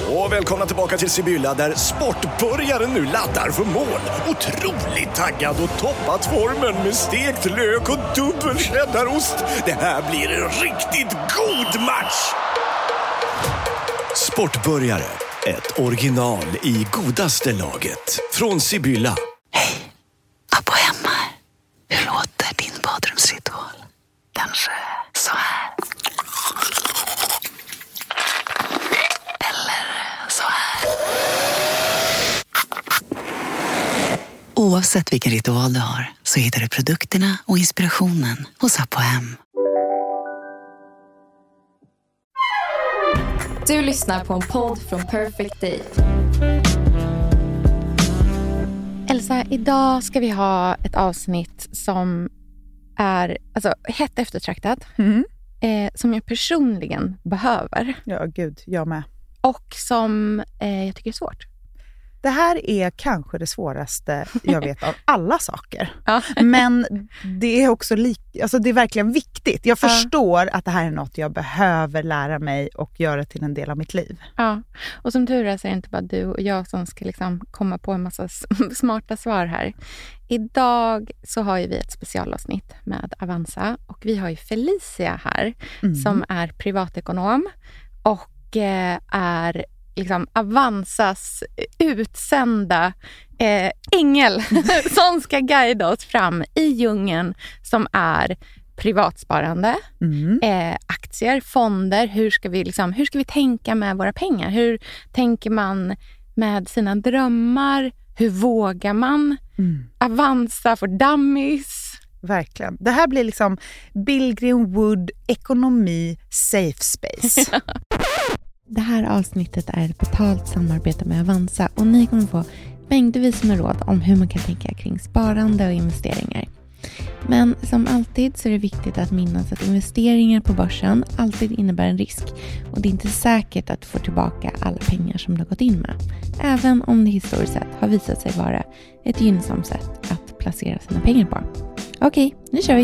Och välkomna tillbaka till Sibylla där sportbörjaren nu laddar för mål. Otroligt taggad och toppat formen med stekt lök och dubbel cheddarost. Det här blir en riktigt god match! Sportbörjare, ett original i godaste laget. Från Sibylla. Hej, Abba hemma. Hur låter din badrumsritual? Kanske så här. Eller så här. Oavsett vilken ritual du har så hittar du produkterna och inspirationen hos Abba hem. Du lyssnar på en podd från Perfect Day. Elsa, idag ska vi ha ett avsnitt som är hett eftertraktat. Som jag personligen behöver. Ja, gud, jag med. Och som jag tycker är svårt. Det här är kanske det svåraste jag vet av alla saker. Ja. Men det är också det är verkligen viktigt. Jag förstår att det här är något jag behöver lära mig och göra till en del av mitt liv. Ja, och som tur är så är det inte bara du och jag som ska liksom komma på en massa smarta svar här. Idag så har ju vi ett specialavsnitt med Avanza och vi har ju Felicia här som är privatekonom och är liksom Avanzas utsända ängel som ska guida oss fram i djungeln som är privatsparande, aktier, fonder. Hur ska vi tänka med våra pengar? Hur tänker man med sina drömmar? Hur vågar man? Avanza för dummies. Verkligen. Det här blir liksom Bill Greenwood ekonomi safe space. Det här avsnittet är ett betalt samarbete med Avanza och ni kommer få mängdvis med råd om hur man kan tänka kring sparande och investeringar. Men som alltid så är det viktigt att minnas att investeringar på börsen alltid innebär en risk och det är inte säkert att du får tillbaka alla pengar som du har gått in med. Även om det historiskt sett har visat sig vara ett gynnsamt sätt att placera sina pengar på. Okej, nu kör vi!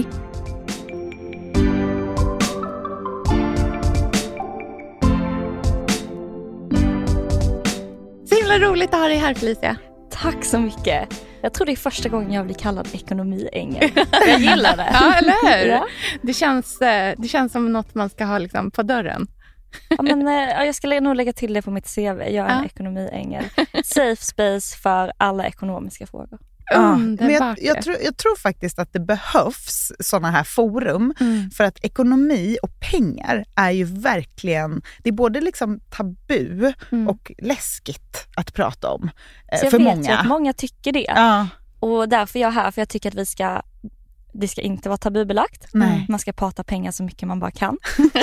Roligt att ha dig här, Felicia. Tack så mycket. Jag tror det är första gången jag blir kallad ekonomiängel. Jag gillar det. Ja, eller hur? Ja. Det känns som något man ska ha liksom på dörren. Ja, men jag ska nog lägga till det på mitt CV. Jag är en ekonomiängel. Safe space för alla ekonomiska frågor. Men jag tror faktiskt att det behövs såna här forum för att ekonomi och pengar är ju verkligen, det är både liksom tabu och läskigt att prata om för många. Så jag vet att många tycker det. Ja. Och därför är jag här, för jag tycker att det ska inte vara tabubelagt. Nej. Man ska prata pengar så mycket man bara kan.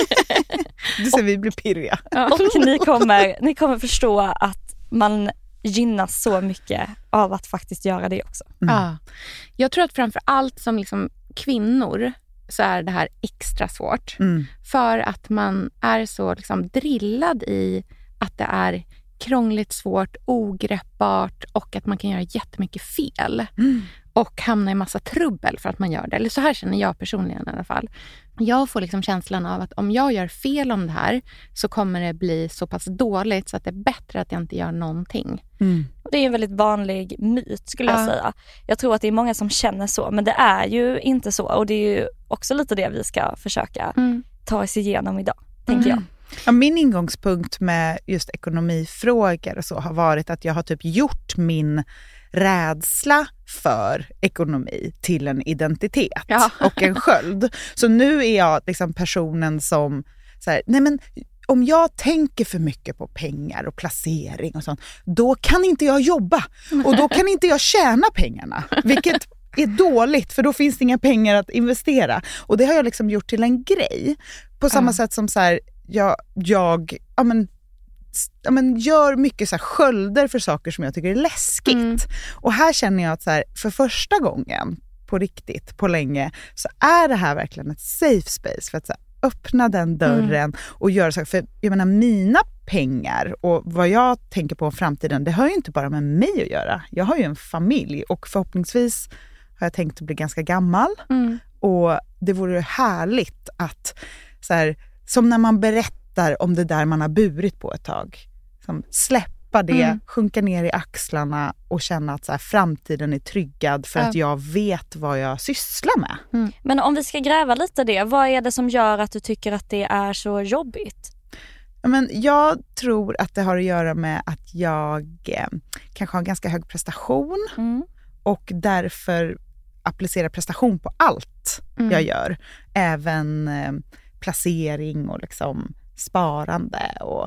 Du ser, vi blir pirriga. Och ni kommer förstå att man gynnas så mycket av att faktiskt göra det också. Ja. Jag tror att framför allt som liksom kvinnor så är det här extra svårt. För att man är så liksom drillad i att det är krångligt, svårt, ogreppbart och att man kan göra jättemycket fel. Och hamna i massa trubbel för att man gör det. Eller så här känner jag personligen i alla fall. Jag får liksom känslan av att om jag gör fel om det här så kommer det bli så pass dåligt så att det är bättre att jag inte gör någonting. Och det är en väldigt vanlig myt skulle jag säga. Jag tror att det är många som känner så, men det är ju inte så. Och det är ju också lite det vi ska försöka ta oss igenom idag, tänker jag. Ja, min ingångspunkt med just ekonomifrågor och så har varit att jag har typ gjort min rädsla för ekonomi till en identitet och en sköld. Så nu är jag liksom personen som så här, nej men om jag tänker för mycket på pengar och placering och sånt, då kan inte jag jobba och då kan inte jag tjäna pengarna, vilket är dåligt för då finns det inga pengar att investera. Och det har jag liksom gjort till en grej på samma sätt som så här, jag gör mycket så här skölder för saker som jag tycker är läskigt. Och här känner jag att så här, för första gången på riktigt, på länge, så är det här verkligen ett safe space för att så här, öppna den dörren och göra saker. För jag menar, mina pengar och vad jag tänker på i framtiden, det har ju inte bara med mig att göra. Jag har ju en familj och förhoppningsvis har jag tänkt att bli ganska gammal. Och det vore härligt att så här, som när man berättar om det där man har burit på ett tag. liksom släppa det, sjunka ner i axlarna och känna att så här, framtiden är tryggad för att jag vet vad jag sysslar med. Men om vi ska gräva lite det, vad är det som gör att du tycker att det är så jobbigt? Men jag tror att det har att göra med att jag kanske har en ganska hög prestation och därför applicerar prestation på allt jag gör. Även placering och liksom sparande och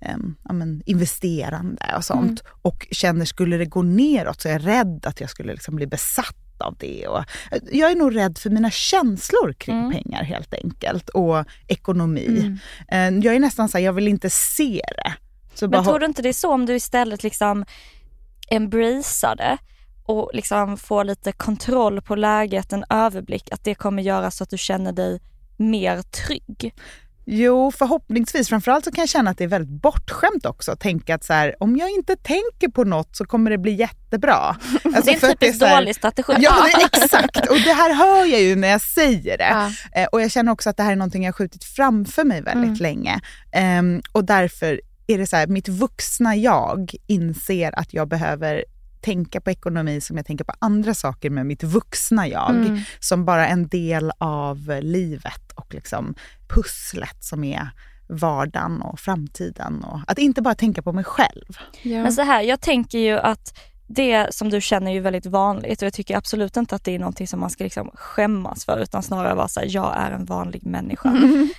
investerande och sånt. Och känner, skulle det gå neråt så är jag rädd att jag skulle liksom bli besatt av det. Och jag är nog rädd för mina känslor kring pengar helt enkelt. Och ekonomi. Jag är nästan så här, jag vill inte se det. Så men tror du inte det är så om du istället liksom embracear det och liksom får lite kontroll på läget, en överblick, att det kommer göra så att du känner dig mer trygg? Jo, förhoppningsvis. Framförallt så kan jag känna att det är väldigt bortskämt också. Tänka att så här, om jag inte tänker på något så kommer det bli jättebra. Alltså, det är en typiskt dålig strategi. Ja, exakt. Och det här hör jag ju när jag säger det. Och jag känner också att det här är någonting jag har skjutit framför mig väldigt länge. Och därför är det så här, mitt vuxna jag inser att jag behöver tänka på ekonomi som jag tänker på andra saker med mitt vuxna jag. Som bara en del av livet och liksom pusslet som är vardagen och framtiden. Och att inte bara tänka på mig själv. Ja. Men så här, jag tänker ju att det som du känner är ju väldigt vanligt. Och jag tycker absolut inte att det är någonting som man ska liksom skämmas för. Utan snarare vara så här, jag är en vanlig människa.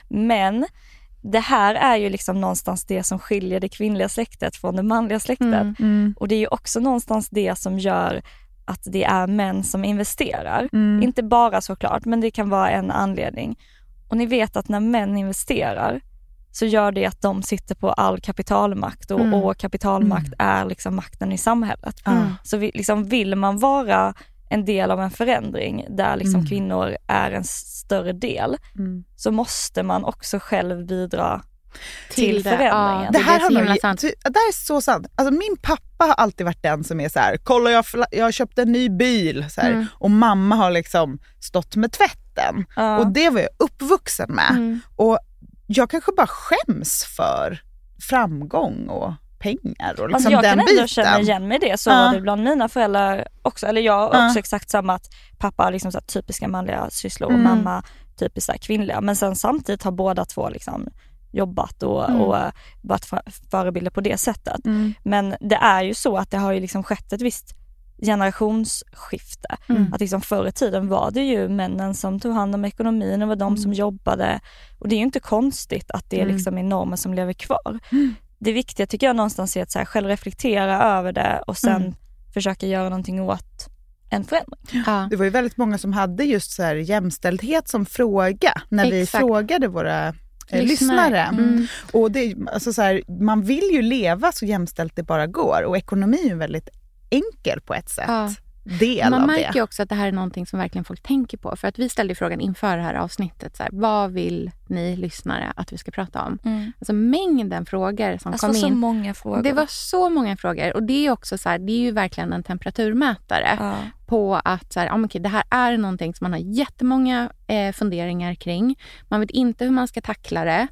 Men det här är ju liksom någonstans det som skiljer det kvinnliga släktet från det manliga släktet. Och det är ju också någonstans det som gör att det är män som investerar. Inte bara såklart, men det kan vara en anledning. Och ni vet att när män investerar så gör det att de sitter på all kapitalmakt. Och kapitalmakt är liksom makten i samhället. Så liksom vill man vara en del av en förändring där liksom kvinnor är en större del, så måste man också själv bidra till förändringen. Ja, det här är så sant. Alltså, min pappa har alltid varit den som är så här, kolla jag har köpt en ny bil så här, och mamma har liksom stått med tvätten. Och det var jag uppvuxen med. Och jag kanske bara skäms för framgång och pengar och liksom alltså jag den kan ändå biten. Känna igen med det. Så var det bland mina föräldrar också. Eller jag har också exakt samma, att pappa har liksom så här typiska manliga sysslor och mamma typiskt så här kvinnliga. Men sen samtidigt har båda två liksom jobbat och varit förebilder på det sättet. Men det är ju så att det har ju liksom skett ett visst generationsskifte. Att liksom förr i tiden var det ju männen som tog hand om ekonomin, och var de som jobbade. Och det är ju inte konstigt att det liksom är normer som lever kvar. Det viktiga tycker jag någonstans är att så här, själv reflektera över det och sen försöka göra någonting åt en förändring. Det var ju väldigt många som hade just så här jämställdhet som fråga när vi frågade våra lyssnare. Och det, alltså så här, man vill ju leva så jämställt det bara går, och ekonomi är ju väldigt enkel på ett sätt. Man märker ju också att det här är någonting som verkligen folk tänker på. För att vi ställde frågan inför det här avsnittet. Så här, vad vill ni lyssnare att vi ska prata om? Alltså mängden frågor som kom in. Så många frågor. Det var så många frågor. Och det är också så här, det är ju verkligen en temperaturmätare. På att så här, okej, det här är någonting som man har jättemånga funderingar kring. Man vet inte hur man ska tackla det.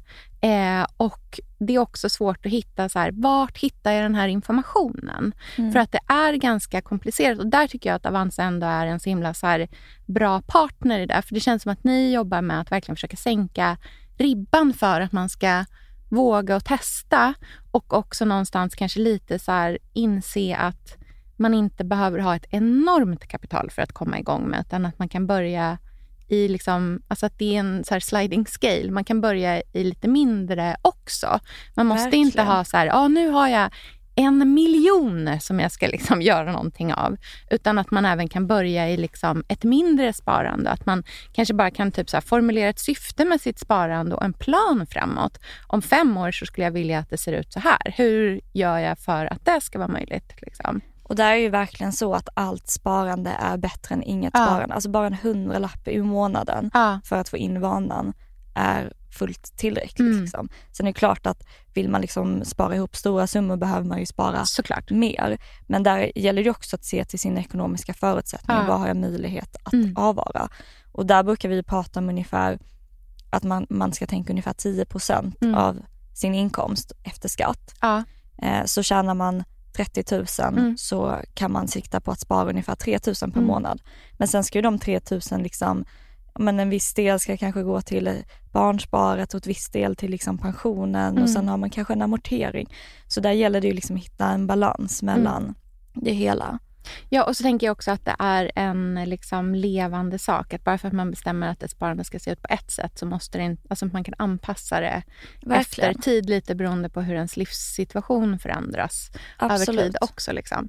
Och det är också svårt att hitta så här, vart hittar jag den här informationen? För att det är ganska komplicerat, och där tycker jag att Avanza ändå är en så himla så här bra partner i det. För det känns som att ni jobbar med att verkligen försöka sänka ribban för att man ska våga och testa, och också någonstans kanske lite så här inse att man inte behöver ha ett enormt kapital för att komma igång med, utan att man kan börja i liksom, alltså att det är en så här sliding scale. Man kan börja i lite mindre också. Man måste inte ha så här, nu har jag 1 miljon som jag ska liksom göra någonting av, utan att man även kan börja i liksom ett mindre sparande. Att man kanske bara kan typ så här formulera ett syfte med sitt sparande och en plan framåt. Om 5 år så skulle jag vilja att det ser ut så här. Hur gör jag för att det ska vara möjligt liksom? Och där är ju verkligen så att allt sparande är bättre än inget sparande. Alltså bara en 100-lapp i månaden för att få in vanan är fullt tillräckligt. Liksom. Sen är det klart att vill man liksom spara ihop stora summor behöver man ju spara mer. Men där gäller det också att se till sina ekonomiska förutsättningar. Vad har jag möjlighet att avvara? Och där brukar vi prata om ungefär att man ska tänka ungefär 10% av sin inkomst efter skatt. så tjänar man 30 000 så kan man sikta på att spara ungefär 3 000 per månad. Men sen ska ju de 3 000 liksom, men en viss del ska kanske gå till barnsparet och ett viss del till liksom pensionen och sen har man kanske en amortering. Så där gäller det ju liksom att hitta en balans mellan det hela. Ja, och så tänker jag också att det är en liksom levande sak. Att bara för att man bestämmer att ett sparande ska se ut på ett sätt så måste det inte, alltså man kan anpassa det efter tid lite beroende på hur ens livssituation förändras över tid också liksom.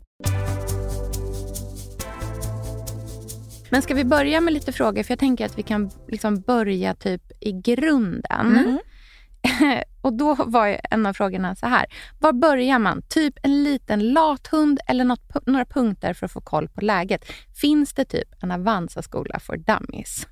Men ska vi börja med lite frågor? För jag tänker att vi kan liksom börja typ i grunden. Och då var ju en av frågorna så här. Var börjar man? Typ en liten lathund eller några punkter för att få koll på läget? Finns det typ en Avanza-skola för dummies?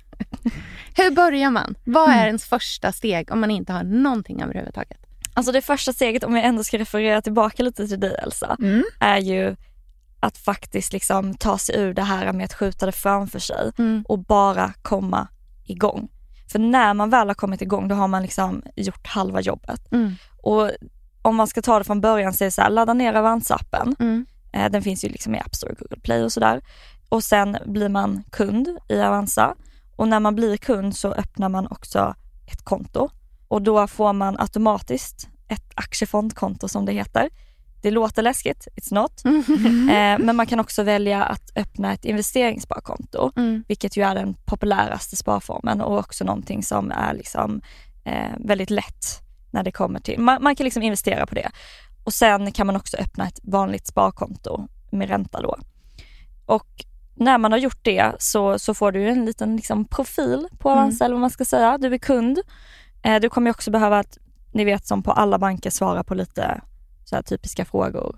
Hur börjar man? Vad är ens första steg om man inte har någonting överhuvudtaget? Alltså det första steget, om jag ändå ska referera tillbaka lite till dig Elsa, är ju att faktiskt liksom ta sig ur det här med att skjuta det framför sig och bara komma igång. För när man väl har kommit igång då har man liksom gjort halva jobbet. Och om man ska ta det från början så är det så här, ladda ner Avanza-appen. Den finns ju liksom i App Store, Google Play och sådär. Och sen blir man kund i Avanza. Och när man blir kund så öppnar man också ett konto. Och då får man automatiskt ett aktiefondkonto som det heter. Det låter läskigt, it's not. Men man kan också välja att öppna ett investeringssparkonto. Vilket ju är den populäraste sparformen och också någonting som är liksom, väldigt lätt när det kommer till. Man kan liksom investera på det. Och sen kan man också öppna ett vanligt sparkonto med ränta då. Och när man har gjort det så får du en liten liksom profil på Avanza eller vad man ska säga. Du är kund. Du kommer också behöva att, ni vet som på alla banker, svara på lite så här typiska frågor.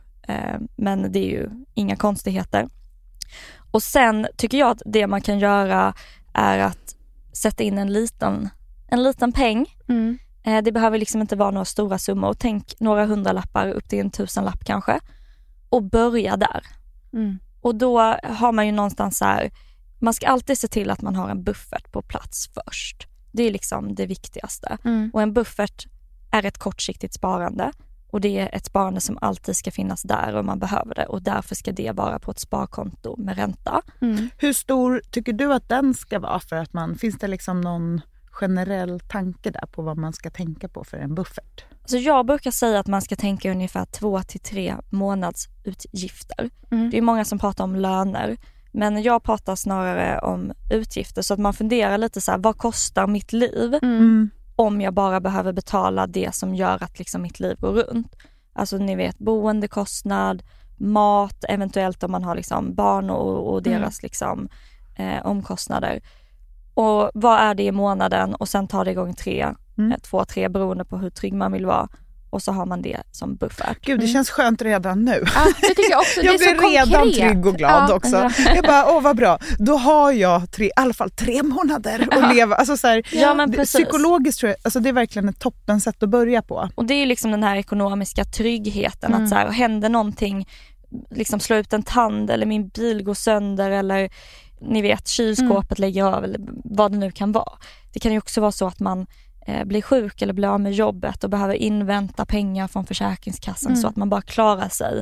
Men det är ju inga konstigheter. Och sen tycker jag att det man kan göra är att sätta in en liten peng. Det behöver liksom inte vara några stora summor. Tänk några 100-lappar upp till en 1000-lapp kanske. Och börja där. Och då har man ju någonstans så här, man ska alltid se till att man har en buffert på plats först. Det är liksom det viktigaste. Och en buffert är ett kortsiktigt sparande. Och det är ett sparande som alltid ska finnas där om man behöver det. Och därför ska det vara på ett sparkonto med ränta. Hur stor tycker du att den ska vara för att finns det liksom någon generell tanke där på vad man ska tänka på för en buffert? Så jag brukar säga att man ska tänka ungefär 2 till 3 månadsutgifter. Det är många som pratar om löner. Men jag pratar snarare om utgifter. Så att man funderar lite så här, vad kostar mitt liv? Om jag bara behöver betala det som gör att liksom mitt liv går runt. Alltså ni vet, boendekostnad, mat, eventuellt om man har liksom barn och deras liksom, omkostnader. Och vad är det i månaden? Och sen tar det igång 2-3 beroende på hur trygg man vill vara. Och så har man det som buffert. Gud, det känns skönt redan nu. Ja, det tycker jag också. Jag blir redan konkret. Trygg och glad också. Jag bara, vad bra. Då har jag i alla fall 3 månader att leva. Alltså så här, men psykologiskt tror jag, alltså det är verkligen ett toppen sätt att börja på. Och det är ju liksom den här ekonomiska tryggheten. Att så här, händer någonting, liksom slå ut en tand eller min bil går sönder eller ni vet, kylskåpet lägger av eller vad det nu kan vara. Det kan ju också vara så att man blir sjuk eller blir av med jobbet och behöver invänta pengar från Försäkringskassan så att man bara klarar sig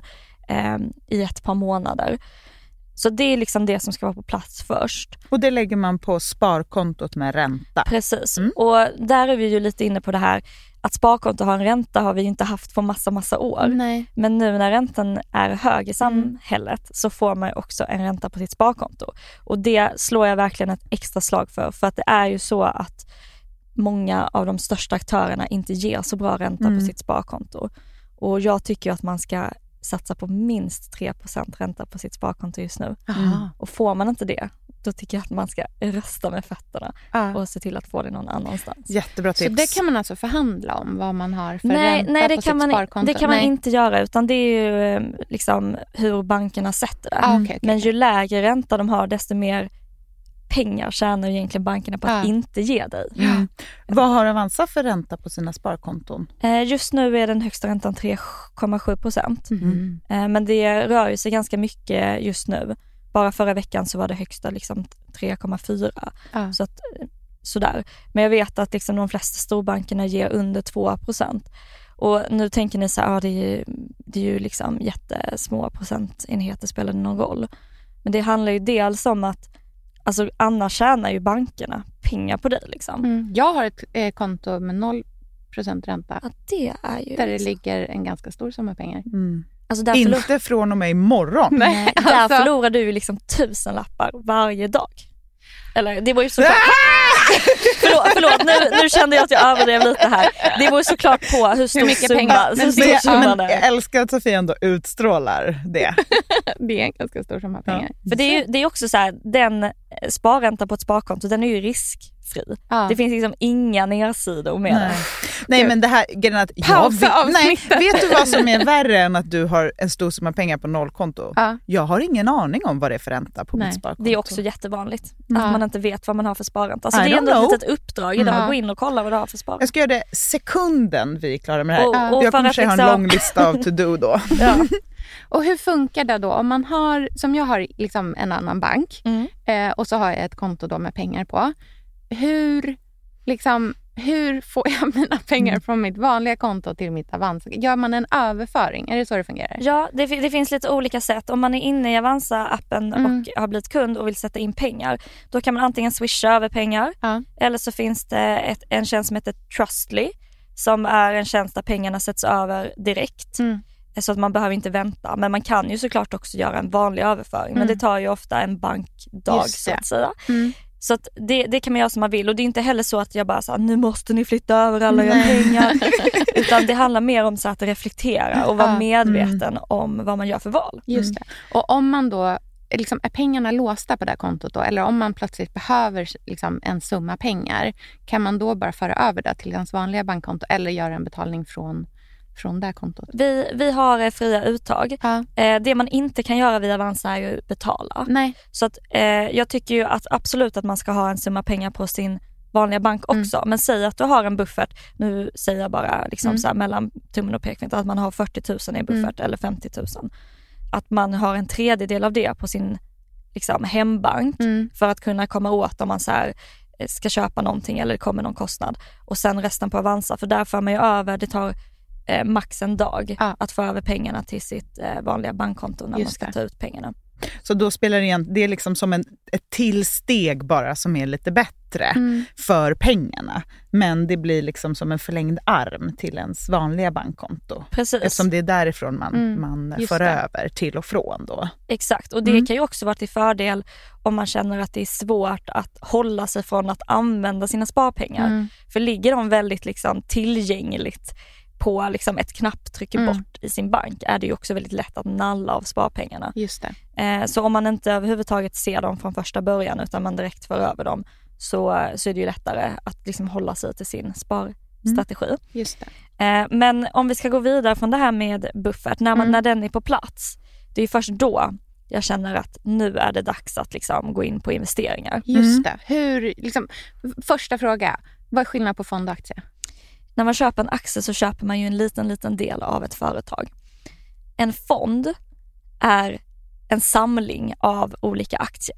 i ett par månader. Så det är liksom det som ska vara på plats först. Och det lägger man på sparkontot med ränta. Precis. Och där är vi ju lite inne på det här att sparkonto har en ränta har vi ju inte haft på massa år. Nej. Men nu när räntan är hög i samhället så får man också en ränta på sitt sparkonto. Och det slår jag verkligen ett extra slag för att det är ju så att många av de största aktörerna inte ger så bra ränta på sitt sparkonto. Och jag tycker att man ska satsa på minst 3% ränta på sitt sparkonto just nu. Och får man inte det, då tycker jag att man ska rösta med fötterna och se till att få det någon annanstans. Jättebra tips. Så det kan man alltså förhandla om vad man har för ränta på sitt sparkonto? Det kan man inte göra, utan det är ju liksom hur bankerna sätter det. Okay. Men ju lägre ränta de har, desto mer pengar tjänar egentligen bankerna på att inte ge dig. Vad har Avanza för ränta på sina sparkonton? Just nu är den högsta räntan 3,7%. Men det rör ju sig ganska mycket just nu. Bara förra veckan så var det högsta liksom 3,4. Så att, sådär. Men jag vet att liksom de flesta storbankerna ger under 2%. Och nu tänker ni så här, det är ju liksom jättesmå procentenheter, spelar det någon roll? Men det handlar ju dels om att alltså, annars tjänar ju bankerna pengar på dig liksom. Jag har ett konto med 0% ränta. Ja, det är ju där det ligger en ganska stor summa pengar. Alltså inte från och med imorgon. Nej, där förlorar du ju liksom 1000 lappar varje dag. Eller det var ju såklart... förlåt nu kände jag att jag överdrev lite här. Det var ju såklart på hur stor mycket pengar. Men jag älskar att Sofia ändå utstrålar det. Det är en ganska stor summa pengar. För det är också så här, den sparränta på ett sparkonto, den är ju riskfri. Det finns liksom inga nedsidor med det. Nej, men det här grejen att vet du vad som är värre än att du har en stor summa pengar på nollkonto? Jag har ingen aning om vad det är för ränta på mitt sparkonto. Det är också jättevanligt att man inte vet vad man har för sparränta. Så det är ändå ett litet uppdrag idag att gå in och kolla vad du har för sparränta. Jag ska göra det sekunden vi är klara med det här. Jag kommer att ha en lång lista av to-do då. Och hur funkar det då om man har, som jag har liksom en annan bank och så har jag ett konto då med pengar på. Hur får jag mina pengar från mitt vanliga konto till mitt Avanza? Gör man en överföring? Är det så det fungerar? Ja, det finns lite olika sätt. Om man är inne i Avanza-appen och har blivit kund och vill sätta in pengar, då kan man antingen swisha över pengar eller så finns det en tjänst som heter Trustly, som är en tjänst där pengarna sätts över direkt. Så att man behöver inte vänta. Men man kan ju såklart också göra en vanlig överföring. Men det tar ju ofta en bankdag så att säga. Så att det kan man göra som man vill. Och det är inte heller så att jag bara så nu måste ni flytta över alla era pengar. Utan det handlar mer om så att reflektera och vara medveten om vad man gör för val. Just det. Och om man då, liksom, är pengarna låsta på det här kontot då? Eller om man plötsligt behöver liksom, en summa pengar, kan man då bara föra över det till ens vanliga bankkonto eller göra en betalning från det här kontot? Vi har fria uttag. Det man inte kan göra via Avanza är ju betala. Nej. Så att, jag tycker ju att absolut att man ska ha en summa pengar på sin vanliga bank också. Men säg att du har en buffert, nu säger jag bara liksom så här, mellan tummen och pekfingret, att man har 40 000 i buffert eller 50 000. Att man har en tredjedel av det på sin liksom, hembank för att kunna komma åt om man så här, ska köpa någonting eller det kommer någon kostnad. Och sen resten på Avanza, för där får man ju över, det tar max en dag att få över pengarna till sitt vanliga bankkonto när man ska ta ut pengarna. Så då spelar det är liksom som ett tillsteg bara som är lite bättre för pengarna. Men det blir liksom som en förlängd arm till ens vanliga bankkonto. Precis. Eftersom det är därifrån man får över till och från då. Exakt, och det kan ju också vara till fördel om man känner att det är svårt att hålla sig från att använda sina sparpengar. För ligger de väldigt liksom tillgängligt på liksom ett knapptryck bort i sin bank, är det ju också väldigt lätt att nalla av sparpengarna. Just det. Så om man inte överhuvudtaget ser dem från första början utan man direkt för över dem, så är det ju lättare att liksom hålla sig till sin sparstrategi. Just det. Men om vi ska gå vidare från det här med buffert, när den är på plats, det är ju först då jag känner att nu är det dags att liksom gå in på investeringar. Just det. Första fråga, vad är skillnad på fond och aktie? När man köper en aktie så köper man ju en liten del av ett företag. En fond är en samling av olika aktier.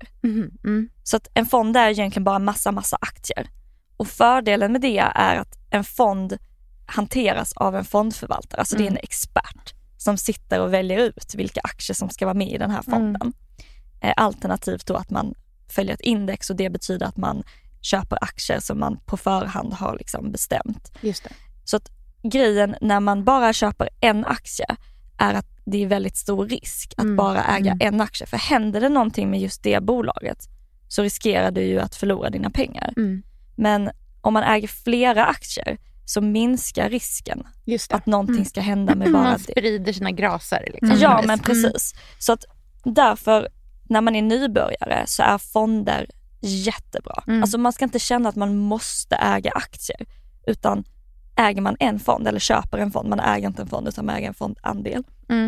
Så att en fond är egentligen bara massa aktier. Och fördelen med det är att en fond hanteras av en fondförvaltare. Alltså det är en expert som sitter och väljer ut vilka aktier som ska vara med i den här fonden. Alternativt då att man följer ett index, och det betyder att man köper aktier som man på förhand har liksom bestämt. Just det. Så att grejen när man bara köper en aktie är att det är väldigt stor risk att bara äga en aktie. För händer det någonting med just det bolaget så riskerar du ju att förlora dina pengar. Men om man äger flera aktier så minskar risken att någonting ska hända med bara man sprider sina graser. Liksom. Ja, men precis. Så att därför, när man är nybörjare så är fonder jättebra. Alltså man ska inte känna att man måste äga aktier, utan äger man en fond eller köper en fond, man äger inte en fond utan man äger en fondandel,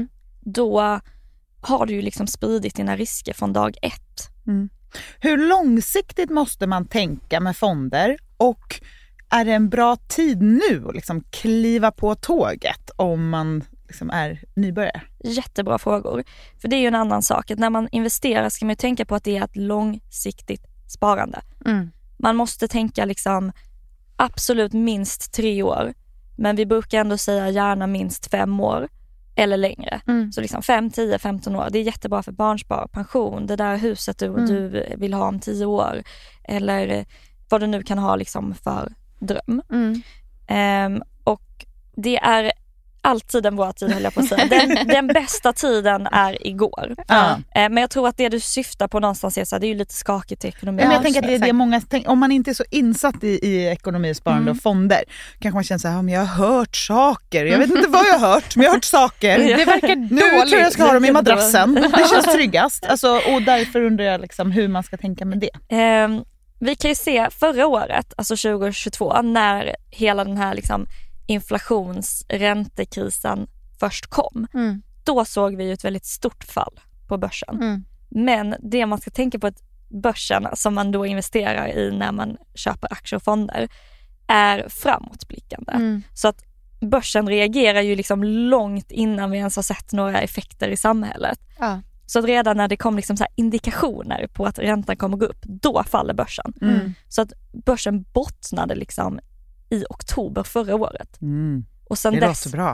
då har du ju liksom spridit dina risker från dag 1. Hur långsiktigt måste man tänka med fonder, och är det en bra tid nu att liksom kliva på tåget om man liksom är nybörjare? Jättebra frågor. För det är ju en annan sak. Att när man investerar ska man ju tänka på att det är ett långsiktigt sparande. Man måste tänka liksom absolut minst 3 år. Men vi brukar ändå säga gärna minst 5 år eller längre. Så liksom 5, 10, 15 år. Det är jättebra för barnspar, pension, det där huset du vill ha om 10 år. Eller vad du nu kan ha liksom för dröm. Och det är alltid en bra tid, höll jag på att säga. Den bästa tiden är igår. Men jag tror att det du syftar på någonstans är så här, det är ju lite skakigt i ekonomin. Men jag tänker att det är det många om man inte är så insatt i ekonomisparande och fonder, kanske man känner så här, men jag har hört saker. Jag vet inte vad jag har hört, men jag har hört saker. Det verkar dåligt. Nu tror jag ska ha dem i madrassen. Det känns tryggast. Alltså, och därför undrar jag liksom hur man ska tänka med det. Vi kan ju se förra året, alltså 2022, när hela den här liksom inflationsräntekrisen först kom. Då såg vi ju ett väldigt stort fall på börsen. Men det man ska tänka på att börsen som man då investerar i när man köper aktier och fonder är framåtblickande. Så att börsen reagerar ju liksom långt innan vi ens har sett några effekter i samhället. Så att redan när det kom liksom så här indikationer på att räntan kommer gå upp, då faller börsen. Så att börsen bottnade liksom i oktober förra året. Och sen det dess... låter bra.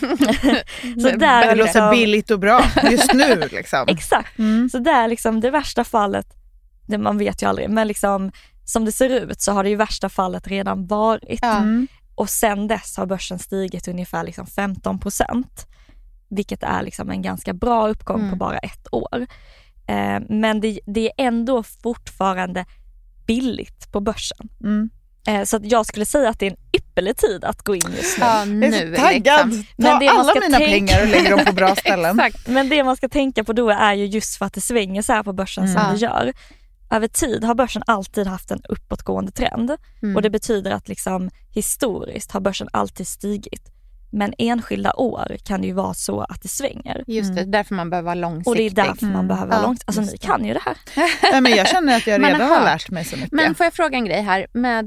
Så där det låter billigt och bra just nu. Liksom. Exakt. Så där liksom det värsta fallet, det man vet ju aldrig, men liksom, som det ser ut så har det ju värsta fallet redan varit. Och sen dess har börsen stigit ungefär liksom 15%. Vilket är liksom en ganska bra uppgång på bara 1 år. Men det är ändå fortfarande billigt på börsen. Så att jag skulle säga att det är en ypperlig tid att gå in just nu. Ja, nu jag är så taggad. liksom. Men det alla mina pengar och lägger dem på bra ställen. Exakt. Men det man ska tänka på då är ju just för att det svänger så här på börsen som det gör. Över tid har börsen alltid haft en uppåtgående trend. Och det betyder att liksom, historiskt har börsen alltid stigit. Men enskilda år kan det ju vara så att det svänger. Just det, därför man behöver vara långsiktig. Och det är därför man behöver vara långsiktig. Alltså ni kan ju det här. Nej, men jag känner att jag redan har lärt mig så mycket. Men får jag fråga en grej här?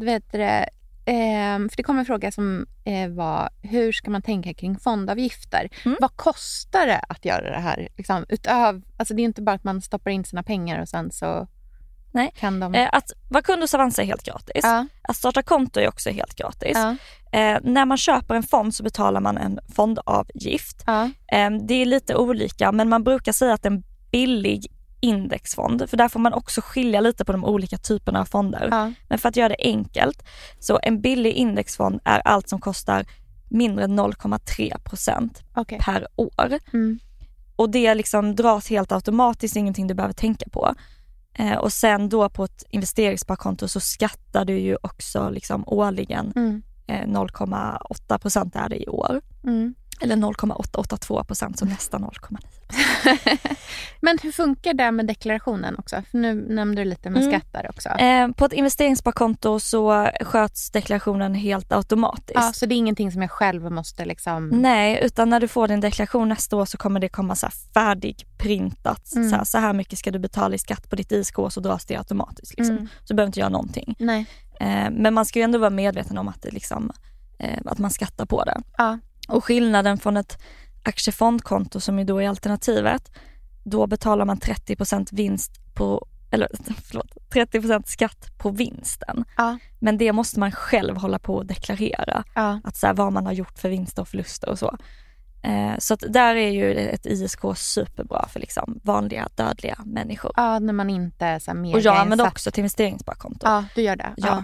För det kom en fråga som var, hur ska man tänka kring fondavgifter? Vad kostar det att göra det här? Liksom, alltså det är inte bara att man stoppar in sina pengar och sen så... Nej. Kan de... Att vara kund hos Avanza är helt gratis. Att starta konto är också helt gratis. När man köper en fond så betalar man en fondavgift. Det är lite olika, men man brukar säga att en billig indexfond, för där får man också skilja lite på de olika typerna av fonder. Men för att göra det enkelt, så en billig indexfond är allt som kostar mindre än 0,3% per år. Och det liksom dras helt automatiskt, ingenting du behöver tänka på. Och sen då på ett investeringssparkonto så skattar du ju också liksom årligen 0,8% är det i år. Eller 0,882% som nästan 0,9%. Men hur funkar det med deklarationen också? För nu nämnde du lite med skatter också. På ett investeringssparkonto så sköts deklarationen helt automatiskt. Ja, så det är ingenting som jag själv måste liksom... Nej, utan när du får din deklaration nästa år så kommer det komma så här färdigprintat. Så här mycket ska du betala i skatt på ditt ISK, så dras det automatiskt. Liksom. Så du behöver inte göra någonting. Nej. Men man ska ju ändå vara medveten om att, det liksom, att man skattar på det. Och skillnaden från ett aktiefondkonto som ju då är alternativet, då betalar man 30% vinst på, eller 30% skatt på vinsten. Men det måste man själv hålla på att deklarera. Att så här, vad man har gjort för vinster och förluster och så. Så att där är ju ett ISK superbra för liksom vanliga dödliga människor. Ja, när man inte är så här mega och jag använder insatt. också till investeringssparkonto. Ja, du gör det. Ja.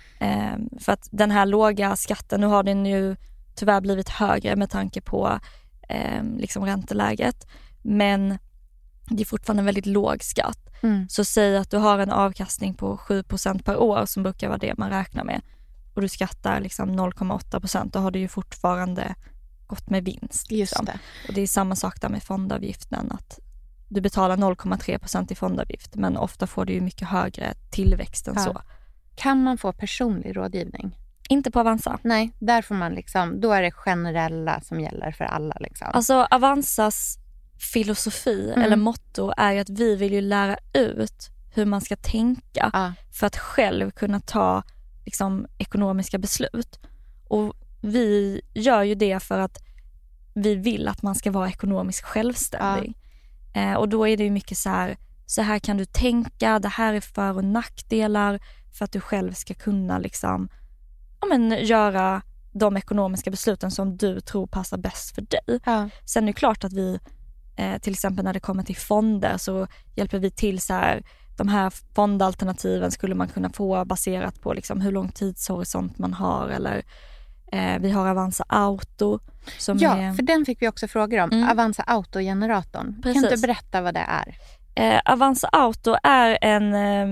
För att den här låga skatten, nu har den ju tyvärr blivit högre med tanke på liksom ränteläget. Men det är fortfarande en väldigt låg skatt. Så säg att du har en avkastning på 7% per år som brukar vara det man räknar med. Och du skattar liksom 0,8%, då har du ju fortfarande gått med vinst. Liksom. Just det. Och det är samma sak där med fondavgiften, att du betalar 0,3% i fondavgift, men ofta får du ju mycket högre tillväxt än så. Kan man få personlig rådgivning? Inte på Avanza. Nej, där får man liksom, då är det generella som gäller för alla. Liksom. Alltså Avanzas filosofi eller motto är ju att vi vill ju lära ut hur man ska tänka för att själv kunna ta liksom ekonomiska beslut. Och vi gör ju det för att vi vill att man ska vara ekonomiskt självständig. Och då är det ju mycket så här kan du tänka, det här är för- och nackdelar för att du själv ska kunna liksom, göra de ekonomiska besluten som du tror passar bäst för dig. Ja. Sen är det klart att vi till exempel när det kommer till fonder så hjälper vi till så här, de här fondalternativen skulle man kunna få baserat på liksom hur lång tidshorisont man har, eller vi har Avanza Auto som för den fick vi också frågor om. Avanza Auto-generatorn. Precis. Kan du berätta vad det är? Avanza Auto är en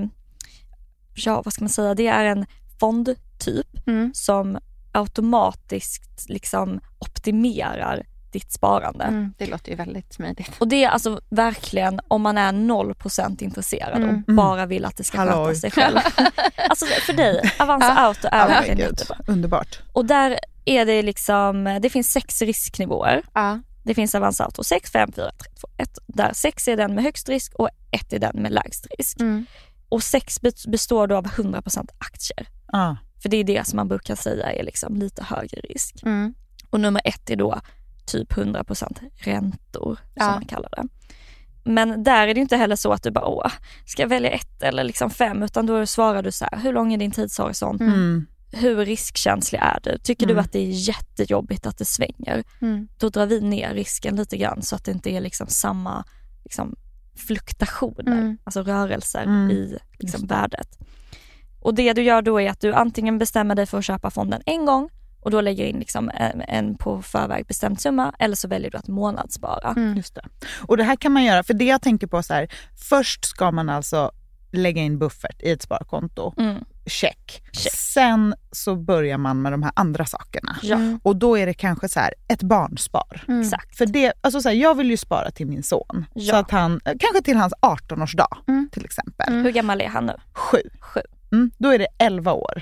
vad ska man säga, det är en fondtyp som automatiskt liksom optimerar ditt sparande. Det låter ju väldigt smidigt. Och det är alltså verkligen om man är 0% intresserad och bara vill att det ska sköta sig själv. Alltså för dig, Avanza Auto är verkligen jättebra. Underbart. Och där är det liksom, det finns 6 risknivåer. Det finns Avanza Auto 6, 5, 4, 3, 2, 1. Där 6 är den med högst risk och 1 är den med lägst risk. Och 6 består då av 100% aktier. För det är det som man brukar säga är liksom lite högre risk. Och nummer 1 är då typ 100% räntor som man kallar det. Men där är det inte heller så att du bara ska jag välja 1 eller liksom 5, utan då svarar du så här: hur lång är din tidshorisont? Hur riskkänslig är du? Tycker du att det är jättejobbigt att det svänger? Då drar vi ner risken lite grann så att det inte är liksom samma liksom fluktuationer, alltså rörelser i liksom värdet. Och det du gör då är att du antingen bestämmer dig för att köpa fonden en gång och då lägger in liksom en på förväg bestämd summa, eller så väljer du att månadsspara. Just det. Och det här kan man göra, för det jag tänker på så här, först ska man alltså lägga in buffert i ett sparkonto. Check. Sen så börjar man med de här andra sakerna. Och då är det kanske så här ett barnspar. Exakt. För det, alltså så här, jag vill ju spara till min son. Så att han, kanske till hans 18-årsdag till exempel. Hur gammal är han nu? 7. Då är det 11 år.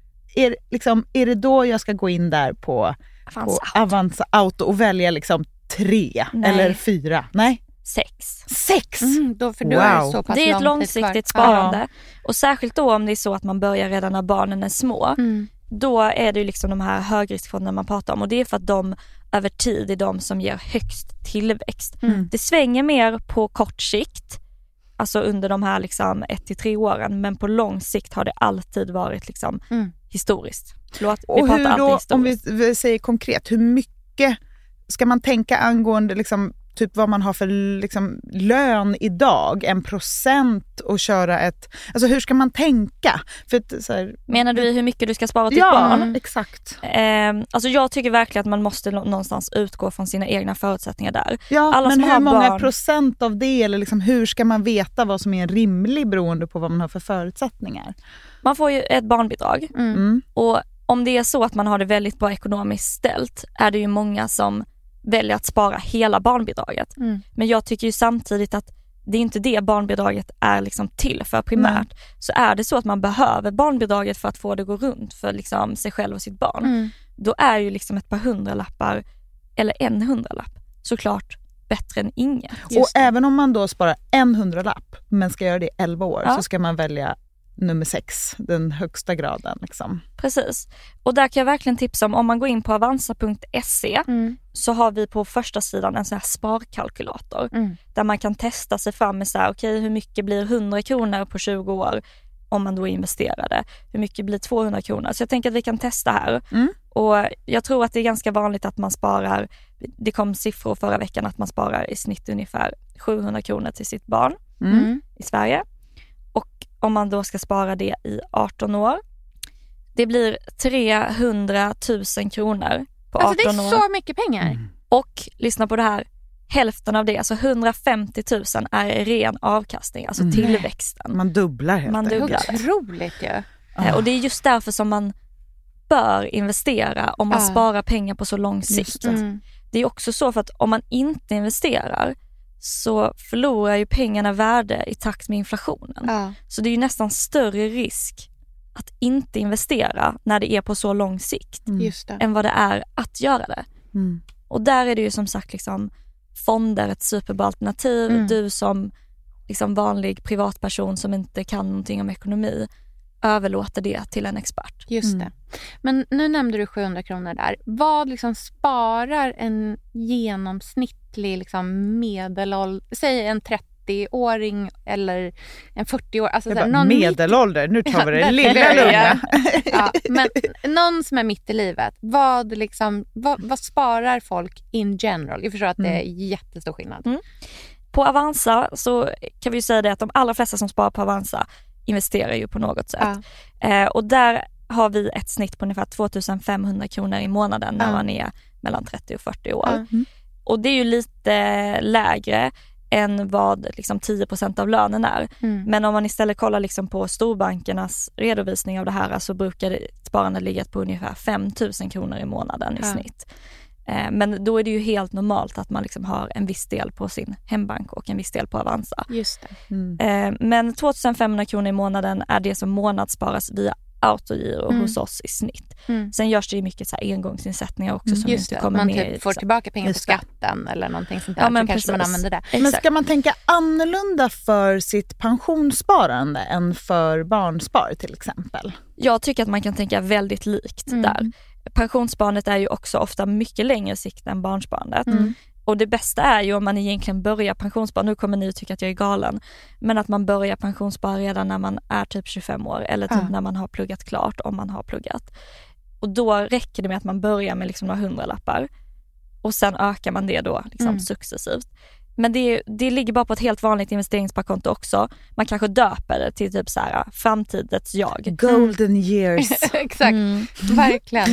Är det då jag ska gå in där på Avanza Auto och välja liksom 3 eller 4? Nej. 6? Då för då är det så pass det är ett lång tid långsiktigt kvar. sparande. Och särskilt då om det är så att man börjar redan när barnen är små. Då är det ju liksom de här högriskfonderna man pratar om. Och det är för att de över tid är de som ger högst tillväxt. Det svänger mer på kort sikt, alltså under de här liksom 1-3 åren. Men på lång sikt har det alltid varit liksom historiskt. Förlåt, och hur då, om vi säger konkret, hur mycket ska man tänka angående liksom typ vad man har för liksom lön idag, 1% och köra ett, alltså hur ska man tänka? För att, så här, menar du hur mycket du ska spara till barn? Exakt. Alltså jag tycker verkligen att man måste någonstans utgå från sina egna förutsättningar där. Alla men hur många procent av det, eller liksom, hur ska man veta vad som är rimlig beroende på vad man har för förutsättningar? Man får ju ett barnbidrag och om det är så att man har det väldigt bra ekonomiskt ställt är det ju många som väljer att spara hela barnbidraget. Men jag tycker ju samtidigt att det är inte det barnbidraget är liksom till för primärt. Så är det så att man behöver barnbidraget för att få det gå runt för liksom sig själv och sitt barn. Då är ju liksom ett par hundralappar eller en hundralapp såklart bättre än inget. Och även om man då sparar en hundralapp men ska göra det i 11 år så ska man välja nummer 6, den högsta graden liksom. Precis. Och där kan jag verkligen tipsa om man går in på avanza.se så har vi på första sidan en sån här sparkalkylator där man kan testa sig fram med så här, okej, hur mycket blir 100 kronor på 20 år om man då investerade? Hur mycket blir 200 kronor? Så jag tänker att vi kan testa här. Och jag tror att det är ganska vanligt att man sparar, det kom siffror förra veckan att man sparar i snitt ungefär 700 kronor till sitt barn i Sverige. Och om man då ska spara det i 18 år, det blir 300 000 kronor på 18 år. Alltså det är så mycket pengar. Och lyssna på det här, hälften av det, alltså 150 000 är ren avkastning, alltså tillväxten. Man dubblar helt enkelt. Otroligt ju. Och det är just därför som man bör investera om man sparar pengar på så lång sikt. Det är också så för att om man inte investerar så förlorar ju pengarna värde i takt med inflationen. Så det är ju nästan större risk att inte investera när det är på så lång sikt än vad det är att göra det. Och där är det ju som sagt liksom fonder ett superbra alternativ. Du som liksom vanlig privatperson som inte kan någonting om ekonomi överlåter det till en expert. Just det. Men nu nämnde du 700 kronor där. Vad liksom sparar en genomsnittlig liksom säg en 30-åring eller en 40-år. Alltså, så här, någon medelålder, nu tar vi det lilla lugna. Ja, men någon som är mitt i livet, vad sparar folk in general? Jag förstår att det är jättestor skillnad. På Avanza så kan vi säga det att de allra flesta som sparar på Avanza investerar ju på något sätt. Och där har vi ett snitt på ungefär 2500 kronor i månaden när man är mellan 30 och 40 år. Och det är ju lite lägre än vad liksom 10% av lönen är. Men om man istället kollar liksom på storbankernas redovisning av det här, så brukar sparandet ligga på ungefär 5000 kronor i månaden i snitt. Men då är det ju helt normalt att man liksom har en viss del på sin hembank och en viss del på Avanza. Just det. Men 2500 kronor i månaden är det som månadssparas via autogiro hos oss i snitt. Sen görs det ju mycket så här engångsinsättningar också som inte kommer man med. Man typ får tillbaka pengar på skatten eller någonting sånt där. Ja, men kanske man använder det. Exakt. Men ska man tänka annorlunda för sitt pensionssparande än för barnspar till exempel? Jag tycker att man kan tänka väldigt likt där. Pensionssparandet är ju också ofta mycket längre sikt än barnsparandet. Och det bästa är ju om man egentligen börjar pensionsspara, nu kommer ni att tycka att jag är galen, men att man börjar pensionsspara redan när man är typ 25 år eller typ när man har pluggat klart, om man har pluggat. Och då räcker det med att man börjar med liksom några 100-lappar och sen ökar man det då liksom successivt. Men det ligger bara på ett helt vanligt investeringssparkonto också. Man kanske döper det till typ så här framtidets jag. Golden years. Exakt, verkligen.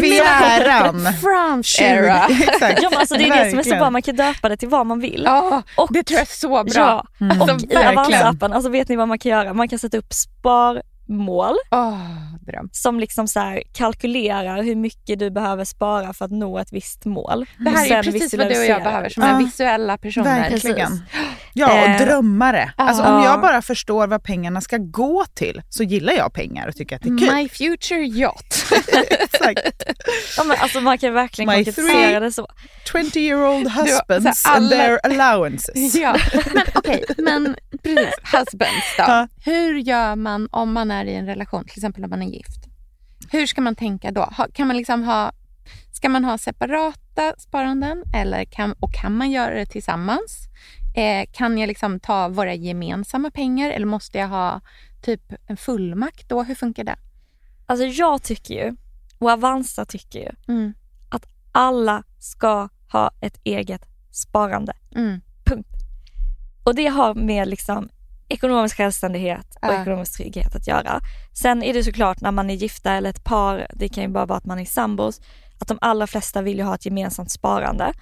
Rivieran. France era. Exakt. Ja, men alltså det är det som är så bra, man kan döpa det till vad man vill. Och det tror jag är så bra. Ja, och i Avanza-appen, alltså vet ni vad man kan göra? Man kan sätta upp sparmål. Dröm. Som liksom så här kalkylerar hur mycket du behöver spara för att nå ett visst mål. Det här är precis vad du och jag behöver, som är visuella personer. Verkligen. Ja, och drömmare. Alltså om jag bara förstår vad pengarna ska gå till, så gillar jag pengar och tycker att det är kul. My future yacht. Exakt. Ja, men alltså man kan verkligen konkretisera det så. 20-year-old husbands and their allowances. Ja, men okej, men precis, husbands då. Hur gör man om man är i en relation, till exempel om man är gift? Hur ska man tänka då? Kan man liksom ska man ha separata sparanden eller kan man göra det tillsammans? Kan jag liksom ta våra gemensamma pengar eller måste jag ha typ en fullmakt då? Hur funkar det? Alltså jag tycker ju, och Avanza tycker ju, att alla ska ha ett eget sparande. Punkt. Och det har med liksom ekonomisk självständighet och ekonomisk trygghet att göra. Sen är det såklart när man är gifta eller ett par, det kan ju bara vara att man är sambos, att de allra flesta vill ju ha ett gemensamt sparande.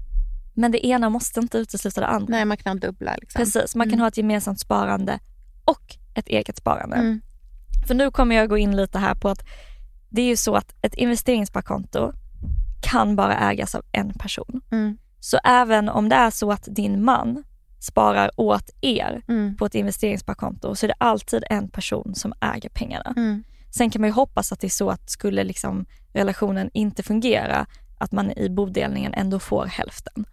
Men det ena måste inte utesluta det andra. Nej, man kan dubbla liksom. Precis, man kan ha ett gemensamt sparande och ett eget sparande. För nu kommer jag gå in lite här på att det är ju så att ett investeringssparkonto kan bara ägas av en person. Så även om det är så att din man sparar åt er på ett investeringssparkonto, så är det alltid en person som äger pengarna. Sen kan man ju hoppas att det är så att skulle liksom relationen inte fungera, att man i bodelningen ändå får hälften.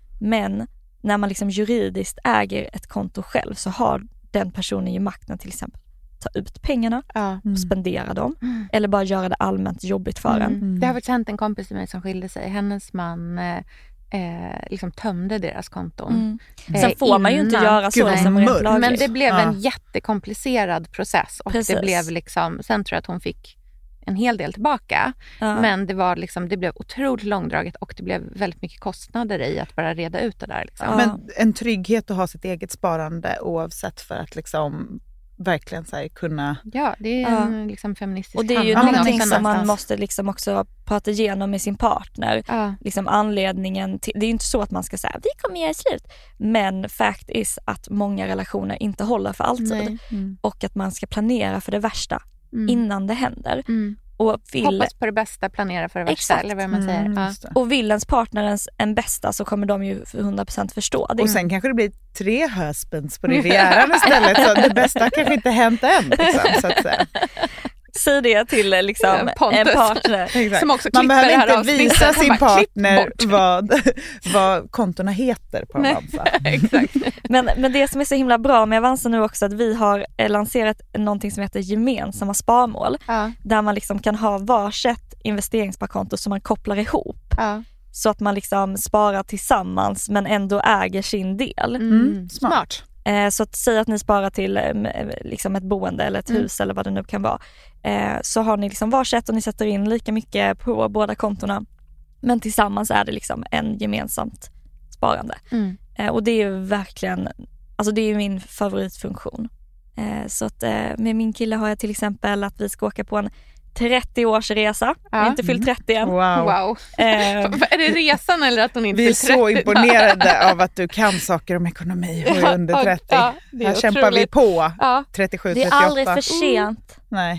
Men när man liksom juridiskt äger ett konto själv, så har den personen ju makten till exempel ta ut pengarna och spendera dem eller bara göra det allmänt jobbigt för en. Det har varit hänt en kompis till mig som skilde sig. Hennes man liksom tömde deras konton. Sen får man ju inte göra så liksom rent lagligt. Men det blev en jättekomplicerad process och det blev liksom, sen tror jag att hon fick en hel del tillbaka. Men det var liksom, det blev otroligt långdraget och det blev väldigt mycket kostnader i att bara reda ut det där liksom. Men en trygghet att ha sitt eget sparande oavsett, för att liksom verkligen så här, kunna... Ja, det är en liksom feministisk och det är ju någonting som man måste liksom också prata igenom med sin partner. Liksom anledningen till, det är ju inte så att man ska säga vi kommer göra slut. Men fact is att många relationer inte håller för alltid. Och att man ska planera för det värsta innan det händer. Och hoppas på det bästa, planera för det värsta. Eller vad man säger. Och vill ens partner en bästa, så kommer de ju 100% förstå det. Och sen kanske det blir 3 husbands på Rivieran istället. Så det bästa kanske inte hänt än. Liksom, så att säga. Säg det till liksom, en partner. Som också man behöver det här inte visa sin partner vad kontona heter på Avanza. Exakt. Men det som är så himla bra med Avanza nu också, att vi har lanserat någonting som heter gemensamma sparmål. Där man liksom kan ha varsitt investeringssparkonto som man kopplar ihop. Så att man liksom sparar tillsammans men ändå äger sin del. Smart. Så att säga att ni sparar till liksom ett boende eller ett hus eller vad det nu kan vara. Så har ni liksom varsitt och ni sätter in lika mycket på båda kontona. Men tillsammans är det liksom en gemensamt sparande. Och det är verkligen, alltså det är min favoritfunktion. Så att med min kille har jag till exempel att vi ska åka på en 30-årsresa. Jag har inte fyllt 30 än. Wow. Är det resan eller att hon inte Vi är fyllt 30? så imponerade av att du kan saker om ekonomi och är under 30. Här kämpar vi på. 37, 38. Det är aldrig för sent. Nej.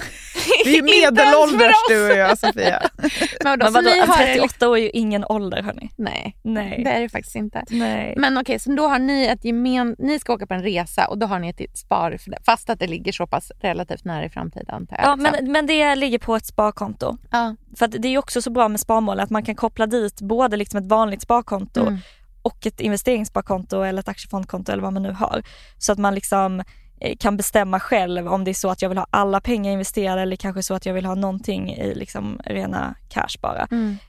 Vi är medelålders du och jag, Sofia. Men vadå, 38 år är ju ingen ålder, hörni. Nej, det är det faktiskt inte. Nej. Men okej, så då har ni ni ska åka på en resa och då har ni ett spar för det, fast att det ligger så pass relativt nära i framtiden. Ja, men det ligger på ett sparkonto. Ja. För att det är ju också så bra med sparmål att man kan koppla dit både liksom ett vanligt sparkonto och ett investeringssparkonto eller ett aktiefondkonto eller vad man nu har. Så att man liksom kan bestämma själv om det är så att jag vill ha alla pengar investerade eller kanske så att jag vill ha någonting i liksom rena cash bara.